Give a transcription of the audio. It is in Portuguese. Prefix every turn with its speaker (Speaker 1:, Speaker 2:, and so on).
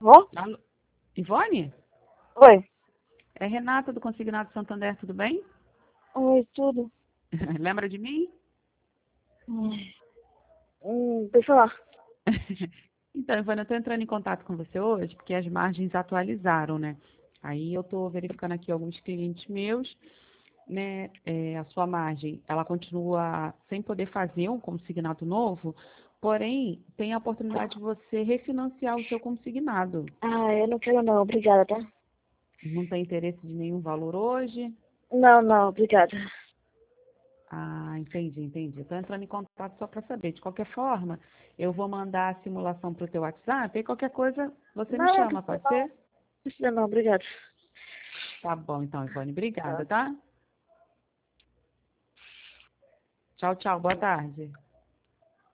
Speaker 1: Bom?
Speaker 2: Alô? Ivone?
Speaker 1: Oi.
Speaker 2: É Renata do Consignado Santander, tudo bem?
Speaker 1: Oi, tudo.
Speaker 2: Lembra de mim?
Speaker 1: Deixa eu falar.
Speaker 2: Então, Ivone, eu estou entrando em contato com você hoje porque as margens atualizaram, né? Aí eu estou verificando aqui alguns clientes meus, né? A sua margem, ela continua sem poder fazer um consignado novo, porém, tem a oportunidade de você refinanciar o seu consignado.
Speaker 1: Ah, eu não quero não, obrigada, tá?
Speaker 2: Não tem interesse de nenhum valor hoje?
Speaker 1: Não, não, obrigada.
Speaker 2: Ah, entendi. Estou entrando em contato só para saber. De qualquer forma, eu vou mandar a simulação para o teu WhatsApp e qualquer coisa você me
Speaker 1: Não, não
Speaker 2: chama,
Speaker 1: precisa
Speaker 2: pode
Speaker 1: não.
Speaker 2: ser?
Speaker 1: Precisa não, obrigada.
Speaker 2: Tá bom, então, Ivone.
Speaker 1: Tá.
Speaker 2: Obrigada, tá? Tchau, boa tarde.